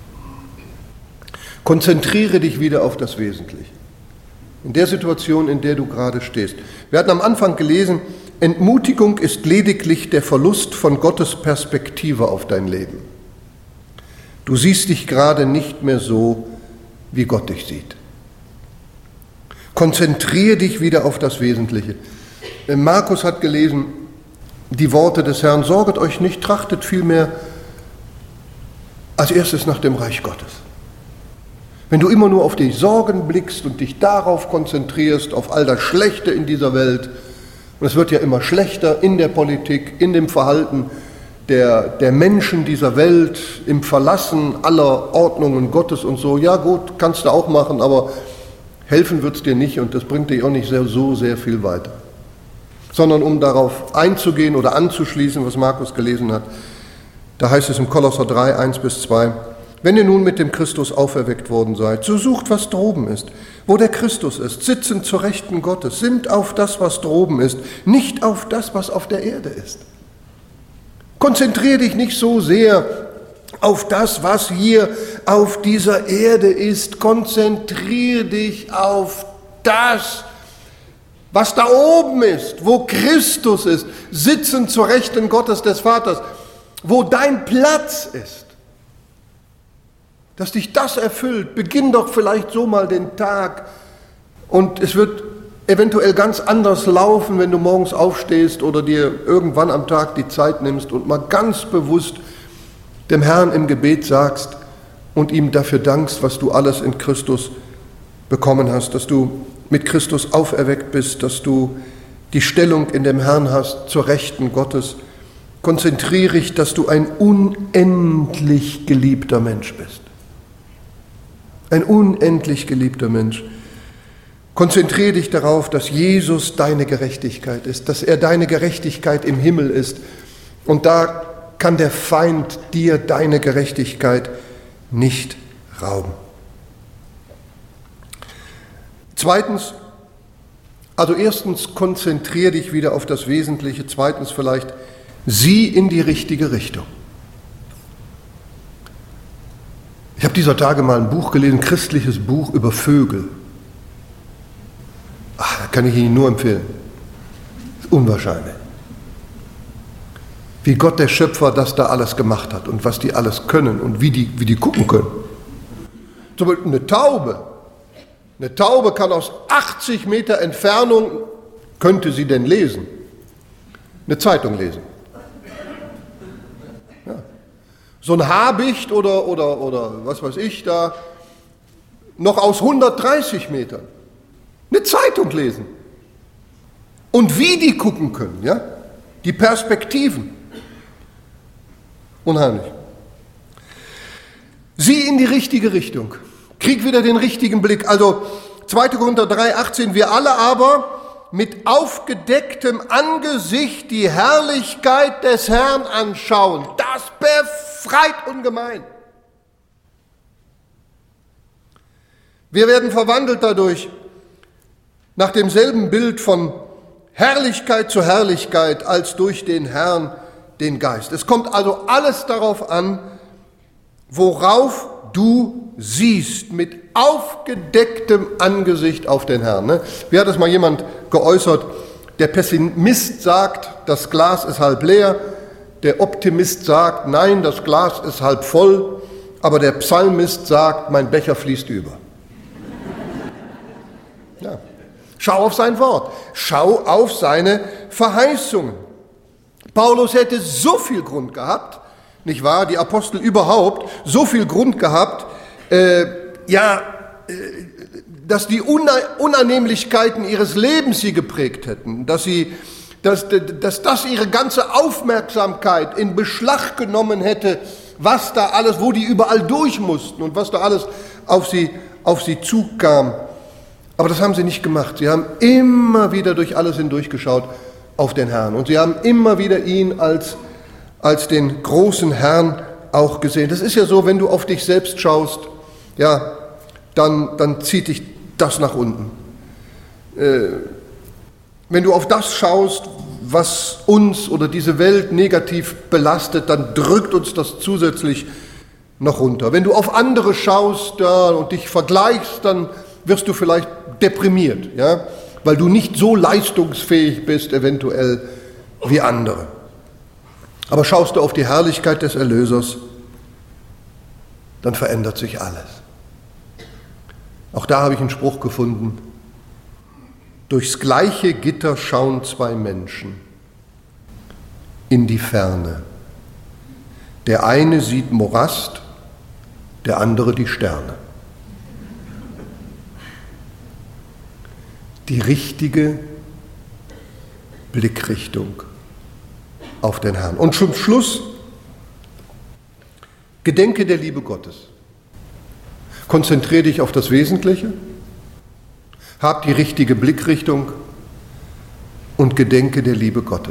Konzentriere dich wieder auf das Wesentliche. In der Situation, in der du gerade stehst. Wir hatten am Anfang gelesen, Entmutigung ist lediglich der Verlust von Gottes Perspektive auf dein Leben. Du siehst dich gerade nicht mehr so, wie Gott dich sieht. Konzentriere dich wieder auf das Wesentliche. Markus hat gelesen, die Worte des Herrn, sorget euch nicht, trachtet vielmehr als erstes nach dem Reich Gottes. Wenn du immer nur auf die Sorgen blickst und dich darauf konzentrierst, auf all das Schlechte in dieser Welt, und es wird ja immer schlechter in der Politik, in dem Verhalten der Menschen dieser Welt, im Verlassen aller Ordnungen Gottes und so, ja gut, kannst du auch machen, aber helfen wird es dir nicht und das bringt dich auch nicht so sehr viel weiter. Sondern um darauf einzugehen oder anzuschließen, was Markus gelesen hat, da heißt es im Kolosser 3, 1-2, wenn ihr nun mit dem Christus auferweckt worden seid, so sucht, was droben ist, wo der Christus ist, sitzend zur Rechten Gottes, sinnt auf das, was droben ist, nicht auf das, was auf der Erde ist. Konzentriere dich nicht so sehr auf das, was hier auf dieser Erde ist. Konzentriere dich auf das, was da oben ist, wo Christus ist, sitzend zur Rechten Gottes des Vaters, wo dein Platz ist. Dass dich das erfüllt, beginn doch vielleicht so mal den Tag und es wird eventuell ganz anders laufen, wenn du morgens aufstehst oder dir irgendwann am Tag die Zeit nimmst und mal ganz bewusst dem Herrn im Gebet sagst und ihm dafür dankst, was du alles in Christus bekommen hast, dass du mit Christus auferweckt bist, dass du die Stellung in dem Herrn hast zur Rechten Gottes. Konzentriere dich, dass du ein unendlich geliebter Mensch bist. Ein unendlich geliebter Mensch. Konzentriere dich darauf, dass Jesus deine Gerechtigkeit ist, dass er deine Gerechtigkeit im Himmel ist. Und da kann der Feind dir deine Gerechtigkeit nicht rauben. Zweitens, also erstens, konzentriere dich wieder auf das Wesentliche. Zweitens vielleicht, sieh in die richtige Richtung. Ich habe dieser Tage mal ein Buch gelesen, ein christliches Buch über Vögel. Da kann ich Ihnen nur empfehlen. Unwahrscheinlich. Wie Gott, der Schöpfer, das da alles gemacht hat und was die alles können und wie die gucken können. Zum Beispiel eine Taube. Eine Taube kann aus 80 Meter Entfernung, könnte sie denn lesen, eine Zeitung lesen. Ja. So ein Habicht oder was weiß ich da, noch aus 130 Metern eine Zeitung lesen. Und wie die gucken können, ja? Die Perspektiven. Unheimlich. Sieh in die richtige Richtung. Krieg wieder den richtigen Blick. Also 2. Korinther 3,18, wir alle aber mit aufgedecktem Angesicht die Herrlichkeit des Herrn anschauen. Das befreit ungemein. Wir werden verwandelt dadurch nach demselben Bild von Herrlichkeit zu Herrlichkeit als durch den Herrn, den Geist. Es kommt also alles darauf an, worauf du siehst, mit aufgedecktem Angesicht auf den Herrn. Ne? Wie hat es mal jemand geäußert? Der Pessimist sagt, das Glas ist halb leer, der Optimist sagt, nein, das Glas ist halb voll, aber der Psalmist sagt, mein Becher fließt über. Ja. Schau auf sein Wort, schau auf seine Verheißungen. Paulus hätte so viel Grund gehabt, nicht wahr, die Apostel überhaupt, so viel Grund gehabt, dass die Unannehmlichkeiten ihres Lebens sie geprägt hätten, dass das ihre ganze Aufmerksamkeit in Beschlag genommen hätte, was da alles, wo die überall durch mussten und was da alles auf sie zukam. Aber das haben sie nicht gemacht. Sie haben immer wieder durch alles hindurchgeschaut auf den Herrn. Und sie haben immer wieder ihn als den großen Herrn auch gesehen. Das ist ja so, wenn du auf dich selbst schaust, ja, dann zieht dich das nach unten. Wenn du auf das schaust, was uns oder diese Welt negativ belastet, dann drückt uns das zusätzlich noch runter. Wenn du auf andere schaust und dich vergleichst, dann wirst du vielleicht deprimiert, ja, weil du nicht so leistungsfähig bist, eventuell wie andere. Aber schaust du auf die Herrlichkeit des Erlösers, dann verändert sich alles. Auch da habe ich einen Spruch gefunden. Durchs gleiche Gitter schauen zwei Menschen in die Ferne. Der eine sieht Morast, der andere die Sterne. Die richtige Blickrichtung auf den Herrn. Und zum Schluss, gedenke der Liebe Gottes. Konzentriere dich auf das Wesentliche, hab die richtige Blickrichtung und gedenke der Liebe Gottes.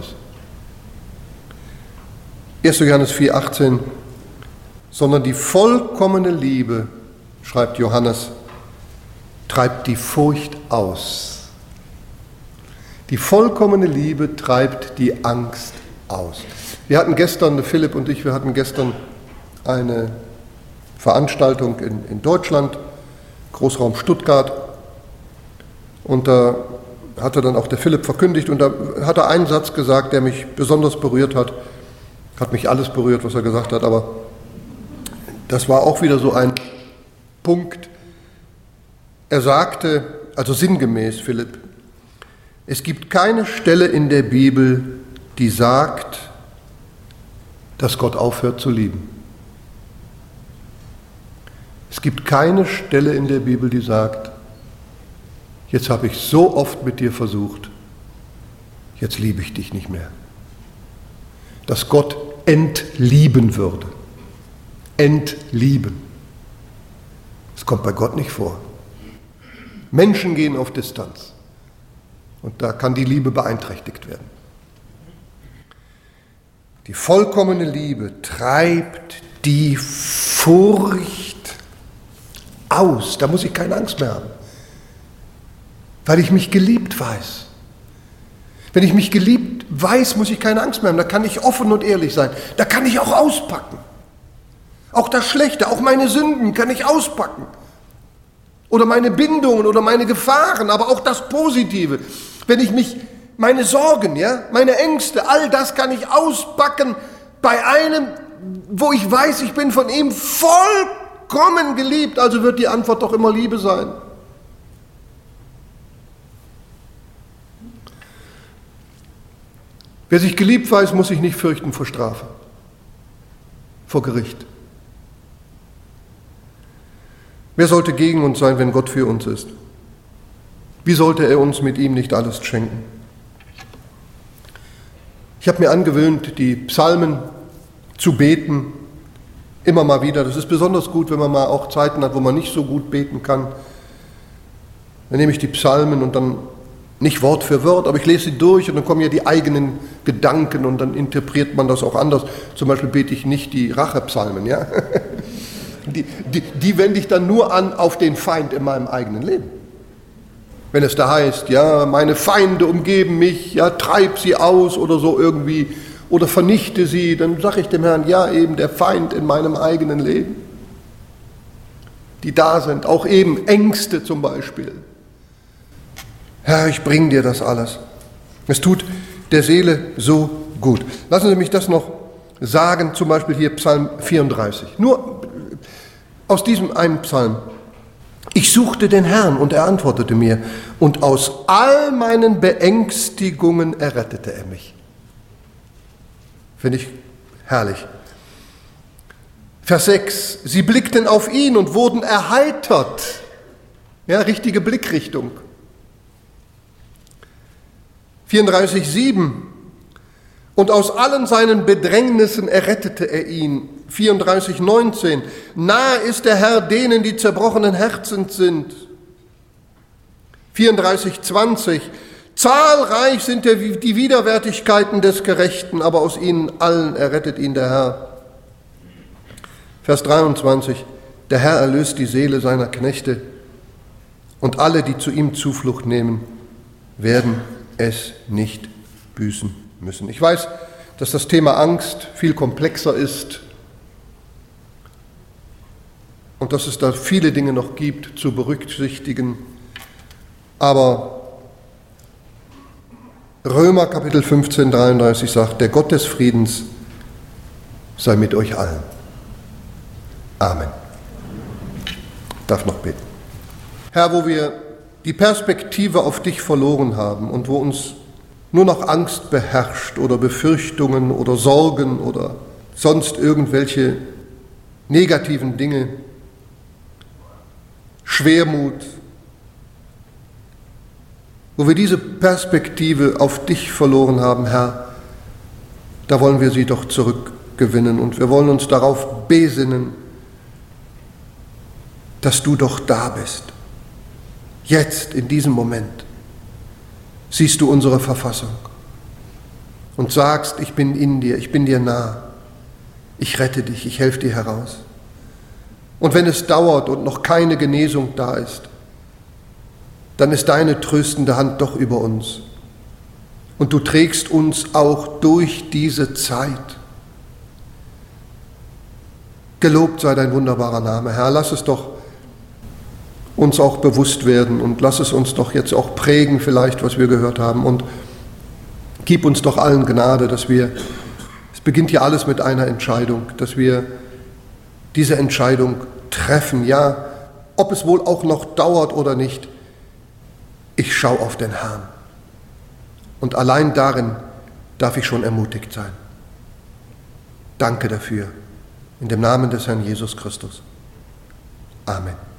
1. Johannes 4,18, sondern die vollkommene Liebe, schreibt Johannes, treibt die Furcht aus. Die vollkommene Liebe treibt die Angst aus. Wir hatten gestern, Philipp und ich, eine Veranstaltung in Deutschland, Großraum Stuttgart. Und da hatte dann auch der Philipp verkündigt und da hat er einen Satz gesagt, der mich besonders berührt hat. Hat mich alles berührt, was er gesagt hat, aber das war auch wieder so ein Punkt. Er sagte, also sinngemäß, Philipp, es gibt keine Stelle in der Bibel, die sagt, dass Gott aufhört zu lieben. Es gibt keine Stelle in der Bibel, die sagt, jetzt habe ich so oft mit dir versucht, jetzt liebe ich dich nicht mehr. Dass Gott entlieben würde. Entlieben. Das kommt bei Gott nicht vor. Menschen gehen auf Distanz. Und da kann die Liebe beeinträchtigt werden. Die vollkommene Liebe treibt die Furcht aus. Da muss ich keine Angst mehr haben, weil ich mich geliebt weiß. Wenn ich mich geliebt weiß, muss ich keine Angst mehr haben. Da kann ich offen und ehrlich sein. Da kann ich auch auspacken. Auch das Schlechte, auch meine Sünden kann ich auspacken. Oder meine Bindungen oder meine Gefahren, aber auch das Positive. Wenn ich meine Sorgen, meine Ängste, all das kann ich auspacken bei einem, wo ich weiß, ich bin von ihm vollkommen geliebt. Also wird die Antwort doch immer Liebe sein. Wer sich geliebt weiß, muss sich nicht fürchten vor Strafe, vor Gericht. Wer sollte gegen uns sein, wenn Gott für uns ist? Wie sollte er uns mit ihm nicht alles schenken? Ich habe mir angewöhnt, die Psalmen zu beten, immer mal wieder. Das ist besonders gut, wenn man mal auch Zeiten hat, wo man nicht so gut beten kann. Dann nehme ich die Psalmen und dann nicht Wort für Wort, aber ich lese sie durch und dann kommen ja die eigenen Gedanken und dann interpretiert man das auch anders. Zum Beispiel bete ich nicht die Rachepsalmen, ja? Die wende ich dann nur an auf den Feind in meinem eigenen Leben. Wenn es da heißt, ja, meine Feinde umgeben mich, ja, treib sie aus oder so irgendwie oder vernichte sie, dann sage ich dem Herrn, ja, eben der Feind in meinem eigenen Leben, die da sind, auch eben Ängste zum Beispiel. Herr, ich bringe dir das alles. Es tut der Seele so gut. Lassen Sie mich das noch sagen, zum Beispiel hier Psalm 34. Nur aus diesem einen Psalm. Ich suchte den Herrn und er antwortete mir und aus all meinen Beängstigungen errettete er mich. Finde ich herrlich. Vers 6. Sie blickten auf ihn und wurden erheitert. Ja, richtige Blickrichtung. 34,7. Und aus allen seinen Bedrängnissen errettete er ihn. 34,19. Nahe ist der Herr denen, die zerbrochenen Herzens sind. 34,20. Zahlreich sind die Widerwärtigkeiten des Gerechten, aber aus ihnen allen errettet ihn der Herr. Vers 23. Der Herr erlöst die Seele seiner Knechte und alle, die zu ihm Zuflucht nehmen, werden es nicht büßen müssen. Ich weiß, dass das Thema Angst viel komplexer ist und dass es da viele Dinge noch gibt zu berücksichtigen. Aber Römer Kapitel 15, 33 sagt, der Gott des Friedens sei mit euch allen. Amen. Ich darf noch beten. Herr, wo wir die Perspektive auf dich verloren haben und wo uns nur noch Angst beherrscht oder Befürchtungen oder Sorgen oder sonst irgendwelche negativen Dinge, Schwermut, wo wir diese Perspektive auf dich verloren haben, Herr, da wollen wir sie doch zurückgewinnen und wir wollen uns darauf besinnen, dass du doch da bist. Jetzt, in diesem Moment, siehst du unsere Verfassung und sagst, ich bin in dir, ich bin dir nah, ich rette dich, ich helfe dir heraus. Und wenn es dauert und noch keine Genesung da ist, dann ist deine tröstende Hand doch über uns. Und du trägst uns auch durch diese Zeit. Gelobt sei dein wunderbarer Name, Herr, lass es doch uns auch bewusst werden und lass es uns doch jetzt auch prägen vielleicht, was wir gehört haben und gib uns doch allen Gnade, dass wir, es beginnt ja alles mit einer Entscheidung, dass wir diese Entscheidung treffen, ja, ob es wohl auch noch dauert oder nicht, ich schaue auf den Herrn und allein darin darf ich schon ermutigt sein. Danke dafür, in dem Namen des Herrn Jesus Christus. Amen.